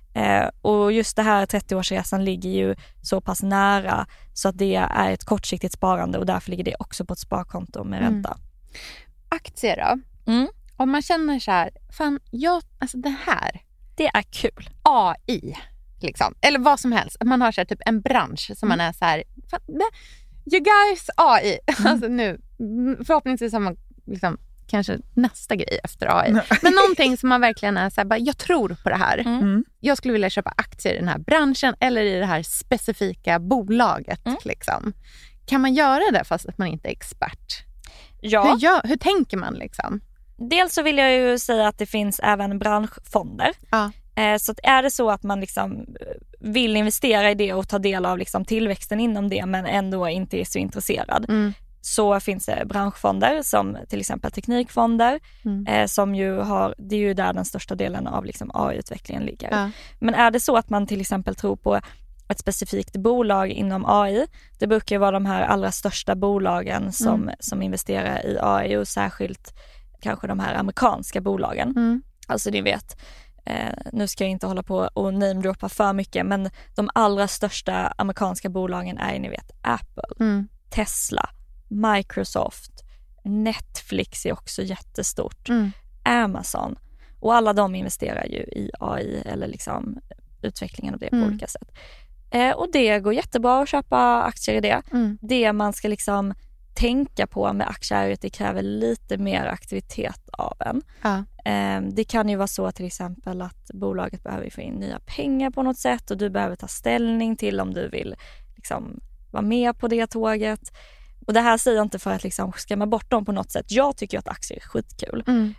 Och just det här 30-årsresan ligger ju så pass nära så att det är ett kortsiktigt sparande och därför ligger det också på ett sparkonto med ränta. Aktier då? Om man känner så här, fan, alltså det här. Det är kul. AI, liksom. Eller vad som helst. Man har så här, typ en bransch som man är så här, fan, you guys, AI. Alltså nu, förhoppningsvis har man liksom kanske nästa grej efter AI. Men någonting som man verkligen är så här, bara, jag tror på det här. Jag skulle vilja köpa aktier i den här branschen eller i det här specifika bolaget. Liksom. Kan man göra det fast att man inte är expert? Ja. Hur tänker man liksom? Dels så vill jag ju säga att det finns även branschfonder. Så att är det så att man liksom vill investera i det och ta del av liksom tillväxten inom det men ändå inte är så intresserad så finns det branschfonder som till exempel teknikfonder som ju har, det är ju där den största delen av liksom AI-utvecklingen ligger. Men är det så att man till exempel tror på ett specifikt bolag inom AI, det brukar ju vara de här allra största bolagen som investerar i AI och särskilt kanske de här amerikanska bolagen. Alltså ni vet, nu ska jag inte hålla på och namedroppa för mycket, men de allra största amerikanska bolagen är, ni vet, Apple, Tesla, Microsoft, Netflix är också jättestort, Amazon, och alla de investerar ju i AI eller liksom utvecklingen av det på olika sätt. Och det går jättebra att köpa aktier i det. Det man ska liksom tänka på med aktier är att det kräver lite mer aktivitet av en. Det kan ju vara så till exempel att bolaget behöver få in nya pengar på något sätt och du behöver ta ställning till om du vill liksom vara med på det tåget. Och det här säger jag inte för att liksom skrämma bort dem på något sätt. Jag tycker att aktier är skitkul.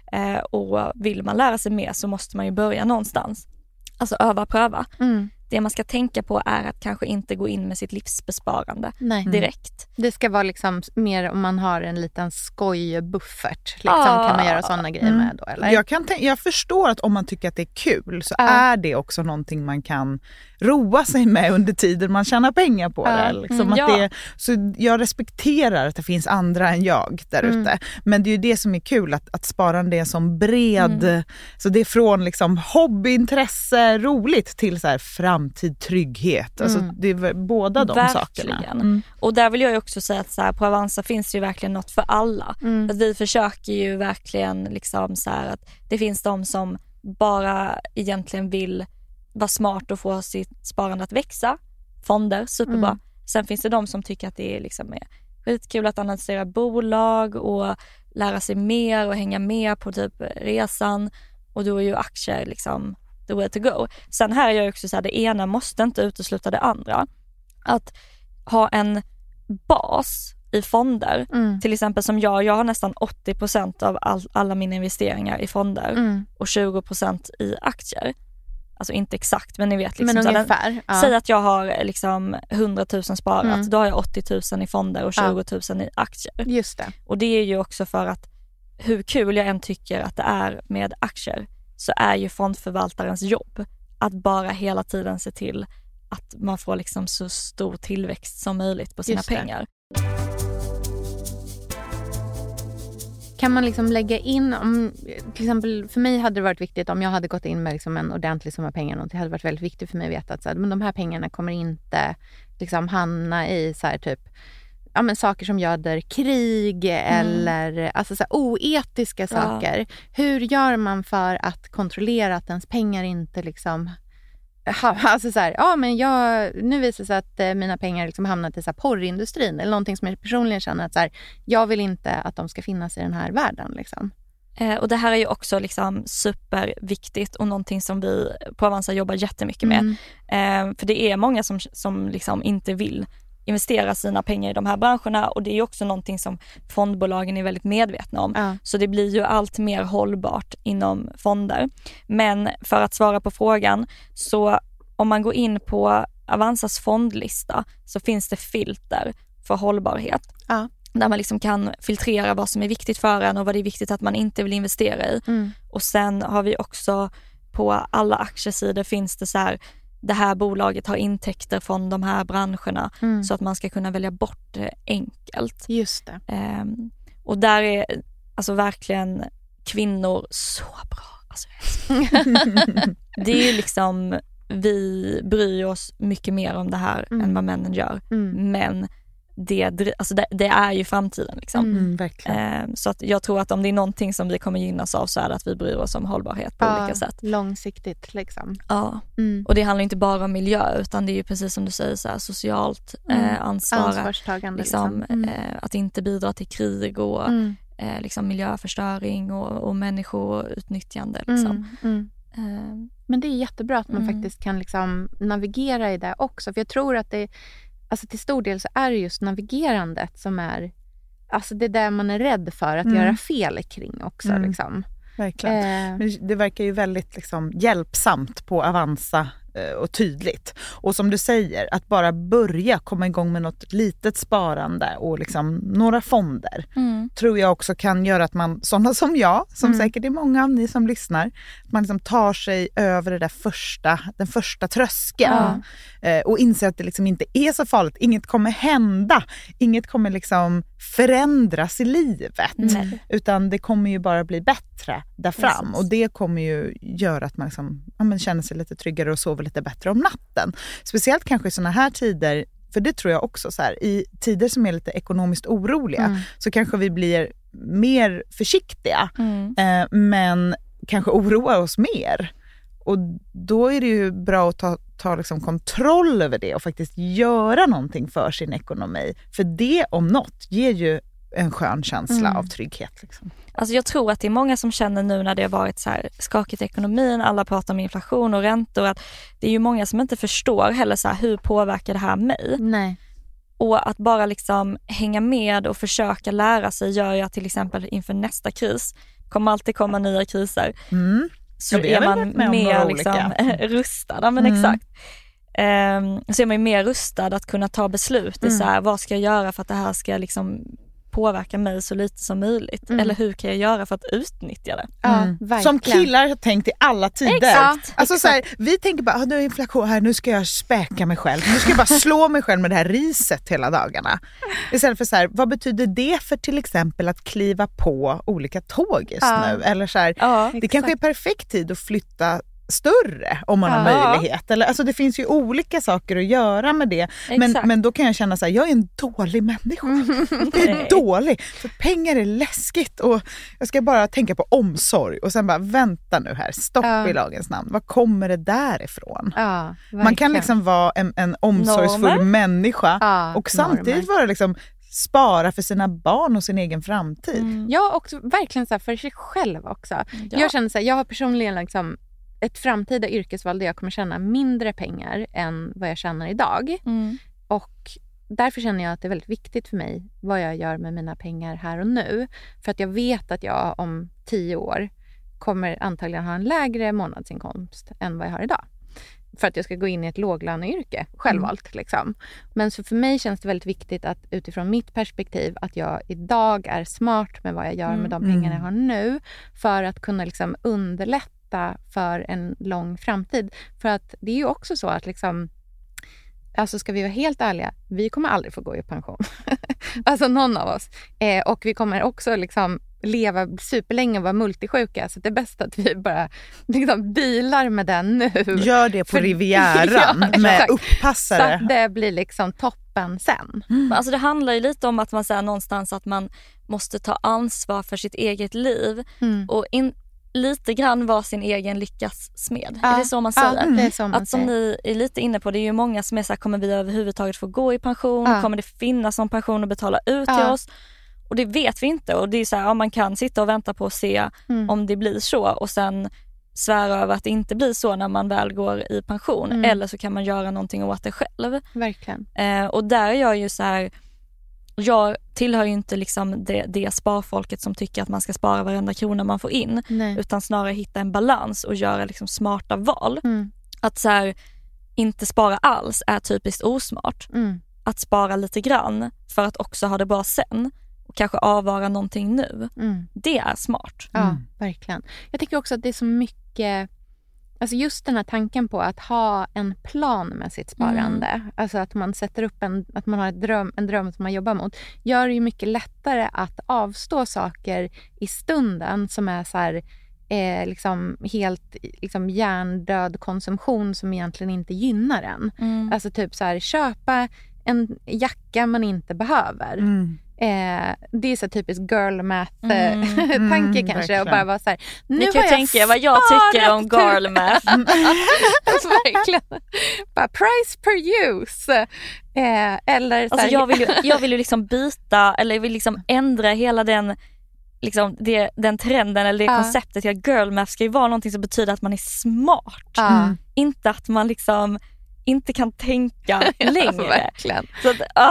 Och vill man lära sig mer så måste man ju börja någonstans. Alltså öva, pröva. Det man ska tänka på är att kanske inte gå in med sitt livsbesparande direkt. Det ska vara liksom mer om man har en liten skojbuffert. Liksom, kan man göra sådana grejer med då? Eller? Jag förstår att om man tycker att det är kul så är det också någonting man kan roa sig med under tiden man tjänar pengar på det. Liksom att så jag respekterar att det finns andra än jag där ute. Men det är ju det som är kul, att sparande är som bred. Så det är från liksom hobbyintresse, roligt till så här framtid, trygghet. Alltså det är båda de verkligen. Sakerna. Och där vill jag ju också säga att så här, på Avanza finns det ju verkligen något för alla. Att vi försöker ju verkligen liksom så här att det finns de som bara egentligen vill vara smart och få sitt sparande att växa. Fonder, superbra. Sen finns det de som tycker att det är liksom skitkul att analysera bolag och lära sig mer och hänga med på typ resan. Och då är ju aktier liksom the way to go. Sen här är jag också så här, det ena måste inte utesluta det andra. Att ha en bas i fonder, till exempel som jag har nästan 80% av alla mina investeringar i fonder och 20% i aktier. Alltså inte exakt, men ni vet liksom, men ungefär. Säg att jag har liksom 100 000 sparat, då har jag 80 000 i fonder och 20 000 i aktier. Just det. Och det är ju också för att hur kul jag än tycker att det är med aktier så är ju fondförvaltarens jobb att bara hela tiden se till att man får liksom så stor tillväxt som möjligt på sina pengar. Kan man liksom lägga in, om, till exempel för mig hade det varit viktigt om jag hade gått in med liksom en ordentlig summa pengar, och det hade varit väldigt viktigt för mig att veta att så här, men de här pengarna kommer inte liksom hamna i så här typ saker som göder krig eller alltså så här, oetiska saker. Hur gör man för att kontrollera att ens pengar inte liksom alltså så här, nu visar det sig att mina pengar liksom hamnat i så här porrindustrin eller någonting som jag personligen känner att så här, jag vill inte att de ska finnas i den här världen liksom. Och det här är ju också liksom superviktigt och någonting som vi på Avanza jobbar jättemycket med. För det är många som liksom inte vill investera sina pengar i de här branscherna, och det är ju också någonting som fondbolagen är väldigt medvetna om. Så det blir ju allt mer hållbart inom fonder. Men för att svara på frågan, så om man går in på Avanzas fondlista så finns det filter för hållbarhet. Där man liksom kan filtrera vad som är viktigt för en och vad det är viktigt att man inte vill investera i. Och sen har vi också på alla aktiesidor finns det så här, det här bolaget har intäkter från de här branscherna så att man ska kunna välja bort det enkelt. Just det. Och där är alltså verkligen kvinnor så bra. Alltså, det är ju liksom, vi bryr oss mycket mer om det här än vad männen gör. Men det är ju framtiden liksom. Verkligen. Så att jag tror att om det är någonting som vi kommer gynnas av så är det att vi bryr oss om hållbarhet på olika sätt. Långsiktigt liksom. Och det handlar inte bara om miljö, utan det är ju precis som du säger så här, socialt ansvarstagande liksom. Att inte bidra till krig och liksom miljöförstöring och människoutnyttjande liksom. Men det är jättebra att man faktiskt kan liksom navigera i det också, för jag tror att det alltså till stor del så är det just navigerandet som är alltså det där man är rädd för att göra fel kring också liksom. Verkligen. Men det verkar ju väldigt liksom hjälpsamt på Avanza och tydligt. Och som du säger, att bara börja komma igång med något litet sparande och liksom några fonder tror jag också kan göra att man, sådana som jag, som säkert är många av ni som lyssnar, att man liksom tar sig över det där den första tröskeln och inser att det liksom inte är så farligt. Inget kommer hända. Inget kommer liksom förändras i livet. Utan det kommer ju bara bli bättre där fram. Och det kommer ju göra att man liksom, känner sig lite tryggare och sover lite bättre om natten. Speciellt kanske i såna här tider, för det tror jag också så här, i tider som är lite ekonomiskt oroliga så kanske vi blir mer försiktiga men kanske oroar oss mer. Och då är det ju bra att ta liksom kontroll över det och faktiskt göra någonting för sin ekonomi. För det om något ger ju en skön känsla av trygghet. Liksom. Alltså jag tror att det är många som känner nu när det har varit så här skakigt i ekonomin, alla pratar om inflation och räntor, att det är ju många som inte förstår heller så här, hur påverkar det här mig? Nej. Och att bara liksom hänga med och försöka lära sig gör ju att till exempel inför nästa kris kommer alltid komma nya kriser. Så är man mer liksom rustad. Ja, men exakt. Så är man ju mer rustad att kunna ta beslut i så här, vad ska jag göra för att det här ska liksom påverka mig så lite som möjligt. Eller hur kan jag göra för att utnyttja det? Som killar har tänkt i alla tider. Exakt. Alltså så här, vi tänker bara, nu är inflation här, nu ska jag späka mig själv. Nu ska jag bara slå mig själv med det här riset hela dagarna. Istället för så här, vad betyder det för till exempel att kliva på olika tåg just nu? Eller så här, det kanske är perfekt tid att flytta större om man har möjlighet. Eller, alltså det finns ju olika saker att göra med det. Men då kan jag känna så här, jag är en dålig människa. Jag är dålig. För pengar är läskigt och jag ska bara tänka på omsorg och sen bara vänta nu här, stopp i lagens namn. Var kommer det därifrån? Man kan liksom vara en omsorgsfull människa och samtidigt vara liksom spara för sina barn och sin egen framtid. Ja, och verkligen så här för sig själv också. Jag känner så här, jag har personligen liksom ett framtida yrkesval där jag kommer tjäna mindre pengar än vad jag tjänar idag. Och därför känner jag att det är väldigt viktigt för mig vad jag gör med mina pengar här och nu. För att jag vet att jag om 10 år kommer antagligen ha en lägre månadsinkomst än vad jag har idag. För att jag ska gå in i ett låglöneyrke, självvalt liksom. Men så för mig känns det väldigt viktigt att utifrån mitt perspektiv att jag idag är smart med vad jag gör med de pengarna jag har nu. För att kunna liksom underlätta för en lång framtid. För att det är ju också så att liksom, alltså ska vi vara helt ärliga, vi kommer aldrig få gå i pension. Alltså någon av oss. Och vi kommer också liksom leva superlänge och vara multisjuka. Så det är bäst att vi bara liksom dealar med den nu. Gör det på Rivieran med upppassare. Så att det blir liksom toppen sen. Alltså det handlar ju lite om att man säger någonstans att man måste ta ansvar för sitt eget liv. Och lite grann vara sin egen lyckas smed. Är det så man säger? Det är så man att som ni är lite inne på, det är ju många som är så här, kommer vi överhuvudtaget få gå i pension? Kommer det finnas någon pension att betala ut till oss? Och det vet vi inte. Och det är så här, man kan sitta och vänta på att se om det blir så. Och sen svära över att det inte blir så när man väl går i pension. Eller så kan man göra någonting åt det själv. Verkligen. Och där är jag ju så här, jag tillhör ju inte liksom det sparfolket som tycker att man ska spara varenda krona man får in. Nej. Utan snarare hitta en balans och göra liksom smarta val. Att så här, inte spara alls är typiskt osmart. Att spara lite grann för att också ha det bra sen. Och kanske avvara någonting nu. Det är smart. Ja, verkligen. Jag tycker också att det är så mycket... Alltså just den här tanken på att ha en plan med sitt sparande. Alltså att man sätter upp att man har en dröm som man jobbar mot. Gör det ju mycket lättare att avstå saker i stunden som är så här... liksom helt liksom hjärndöd konsumtion som egentligen inte gynnar en. Alltså typ så här, köpa en jacka man inte behöver. Det är så typiskt girl math tanke kanske verkligen. Och bara vara så här, nu ni kan ju tänka vad jag tycker om girl math. Verkligen. Bara price per use. Eller så alltså här, jag vill ju liksom byta eller vill liksom ändra hela den liksom den trenden eller det konceptet. Girl math ska ju vara någonting som betyder att man är smart. Inte att man liksom inte kan tänka längre. Verkligen. Så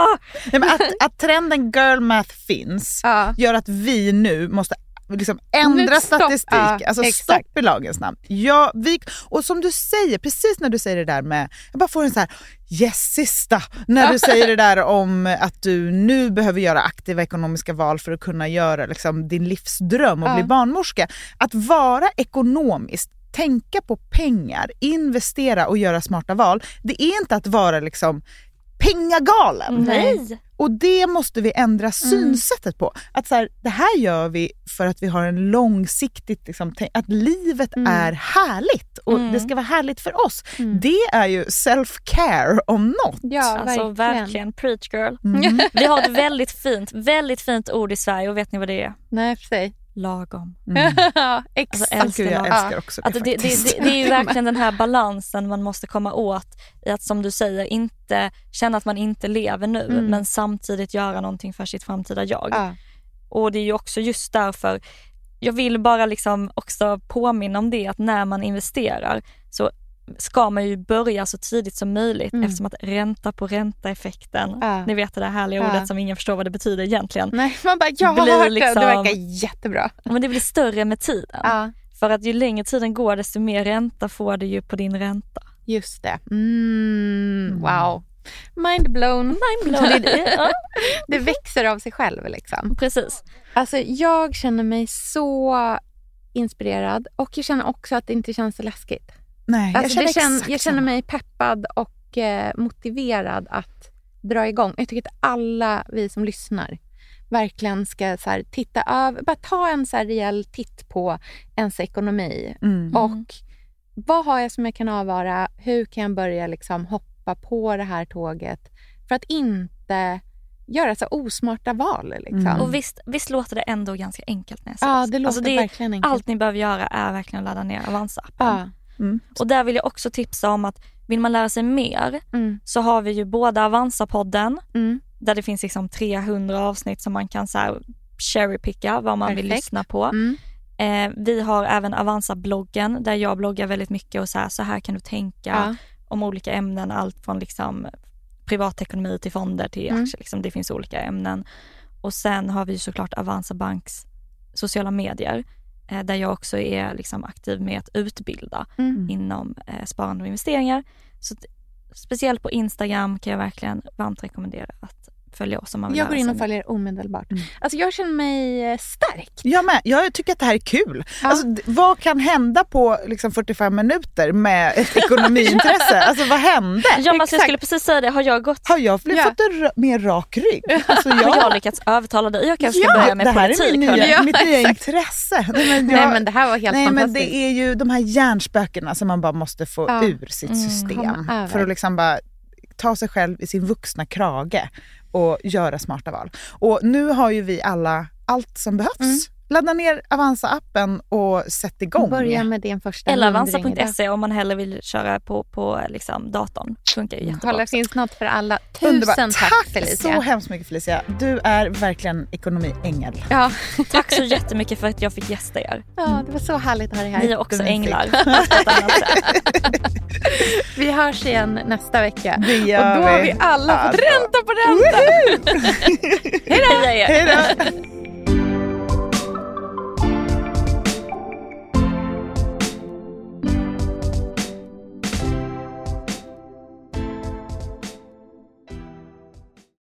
att trenden girl math finns gör att vi nu måste liksom ändra statistik. Alltså stopp i lagens namn. Ja, och som du säger, precis när du säger det där med, jag bara får en så här sista när du säger det där om att du nu behöver göra aktiva ekonomiska val för att kunna göra liksom din livsdröm och bli barnmorska. Att vara ekonomiskt, tänka på pengar, investera och göra smarta val. Det är inte att vara liksom pengagalen. Nej. Och det måste vi ändra synsättet på. Att så här, det här gör vi för att vi har en långsiktigt liksom, att livet är härligt och det ska vara härligt för oss. Det är ju self-care om något. Ja, alltså verkligen preach girl. Vi har ett väldigt fint ord i Sverige och vet ni vad det är? Nej, för sig. Lagom. Exakt. Alltså, jag älskar också det, det är ju verkligen den här balansen man måste komma åt i att, som du säger, inte känna att man inte lever nu men samtidigt göra någonting för sitt framtida jag. Och det är ju också just därför jag vill bara liksom också påminna om det, att när man investerar så ska man ju börja så tidigt som möjligt eftersom att ränta på ränta-effekten, ni vet det där härliga ordet som ingen förstår vad det betyder egentligen. Nej, man bara, jag har hört liksom, det verkar jättebra. Men det blir större med tiden. För att ju längre tiden går desto mer ränta får du ju på din ränta. Just det. Wow. Mind blown. Det växer av sig själv liksom. Precis. Alltså jag känner mig så inspirerad och jag känner också att det inte känns så läskigt. Nej, alltså jag känner mig peppad och motiverad att dra igång. Jag tycker att alla vi som lyssnar verkligen ska så här, titta över, bara ta en så här rejäl titt på ens ekonomi. Och vad har jag som jag kan avvara? Hur kan jag börja liksom hoppa på det här tåget för att inte göra så osmarta val liksom. Och visst låter det ändå ganska enkelt när jag säger. Ja, det låter verkligen enkelt. Allt ni behöver göra är verkligen att ladda ner Avanza-appen. Och där vill jag också tipsa om att vill man lära sig mer så har vi ju både Avanza-podden där det finns liksom 300 avsnitt som man kan så här cherrypicka vad man vill lyssna på. Vi har även Avanza-bloggen där jag bloggar väldigt mycket och så här kan du tänka om olika ämnen, allt från liksom privatekonomi till fonder till aktier, liksom, det finns olika ämnen. Och sen har vi såklart Avanza Banks sociala medier där jag också är liksom aktiv med att utbilda inom sparande och investeringar. Så speciellt på Instagram kan jag verkligen varmt rekommendera att följa oss om man vill. Jag går in och följer omedelbart. Alltså jag känner mig stark. Jag tycker att det här är kul. Alltså, vad kan hända på liksom 45 minuter med ett ekonomiintresse? Alltså vad hände? Ja, men alltså, jag skulle precis säga det. Har jag fått en mer rak rygg? Alltså, har jag lyckats övertala dig? Jag kanske ska börja med politik. Det här är mitt nya intresse. Nej, men det här var helt fantastiskt. Men det är ju de här hjärnspökena som man bara måste få ur sitt system. För att liksom bara ta sig själv i sin vuxna krage och göra smarta val. Och nu har ju vi alla allt som behövs. Ladda ner Avanza-appen och sätt igång. Börja med din första. Eller Avanza.se om man hellre vill köra på liksom datorn. Funkar ju jättebra. Kolla, finns något för alla. Underbart. Tack Felicia. Så hemskt mycket Felicia. Du är verkligen ekonomiängel. Ja. Tack så jättemycket för att jag fick gästa er. Ja, det var så härligt att ha dig här. Ni är också änglar. Vi hörs igen nästa vecka. Det gör och då har vi alla fått ränta på ränta. Hej då!